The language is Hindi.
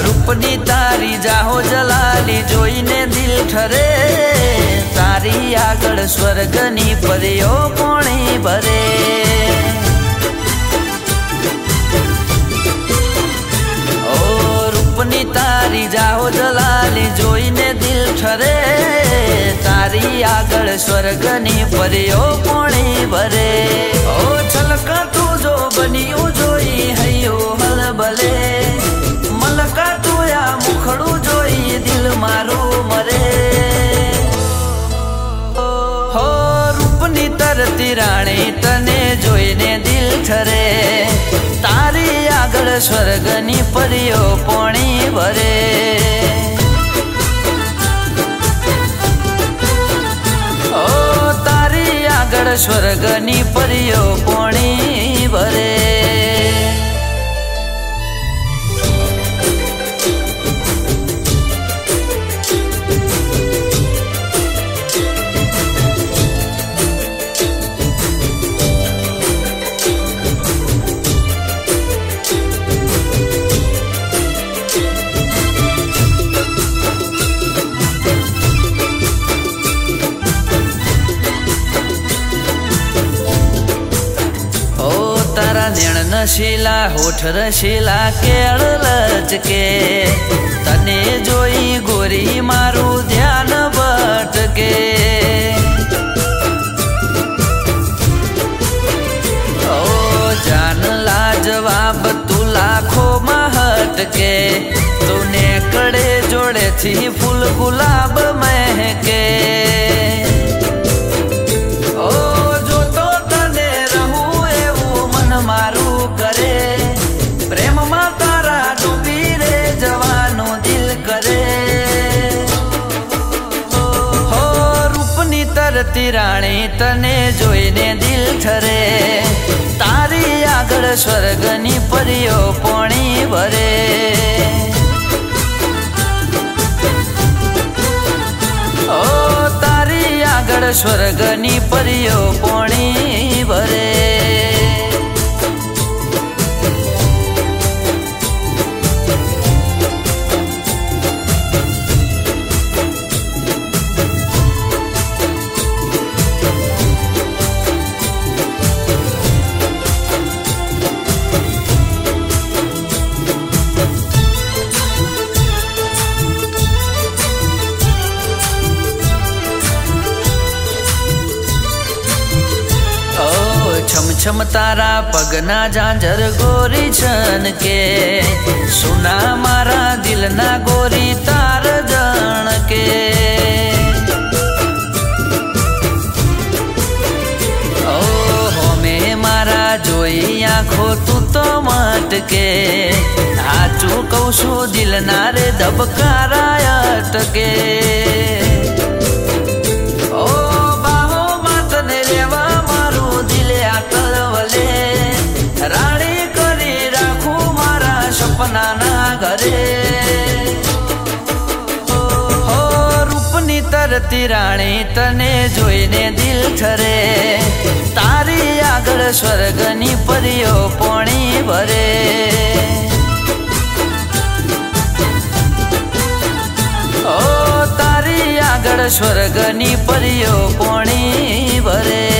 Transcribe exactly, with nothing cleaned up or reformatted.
रूपनी तारी जाहो जलाली जोईने दिल ठरे। तारी आगळ स्वर्गनी परियो पोणी भरे। ओ रूपनी तारी जाहो जलाली जोईने दिल ठरे। तारी आगळ स्वर्गनी परियो पोणी भरे। ओ छलका तू जो बनियो जोई हयो हलबले। मलका तू या मुखड़ू जोई दिल मारू मरे। हो रूपनी तरती राणी तने जोईने दिल ठरे। तारी आगळ स्वर्गनी परियो पोणी भरे। ओ तारी आगळ स्वर्गनी परियो पोणी भरे। नेण नशीला होठ रशीला केळ लचके। तने जोई गोरी मारू ध्यान भटके। ओ जान लाजवाब तू लाखो महटके। तूने कड़े जोड़े थी फूल गुलाब महके। मारू करे प्रेम मा तारा डूबी रे जवानो दिल करे। हो रूपनी तरती राणी तने जोईने दिल ठरे। तारी आगळ स्वर्गनी परियो पोणी भरे। ओ तारी आगळ स्वर्गनी परियो पोणी भरे। छम छम तारा पगना झांझर गोरी छन के। सुना मारा दिल ना गोरी तार जण के। ओ हो में मारा जोई आँखो तू तो मटके। हाचू कौशु दिल ना रे धबकारा अटके। ओ बाहो मातने लेवा मारू दिले आकलवले। राणी करी राखू मारा सपना ना घरे। हो रूपनी तरती राणी तने जोईने दिल ठरे। तारी आगळ स्वर्गनी परियो पोणी भरे। ओ तारी आगळ स्वर्गनी परियो पोणी भरे।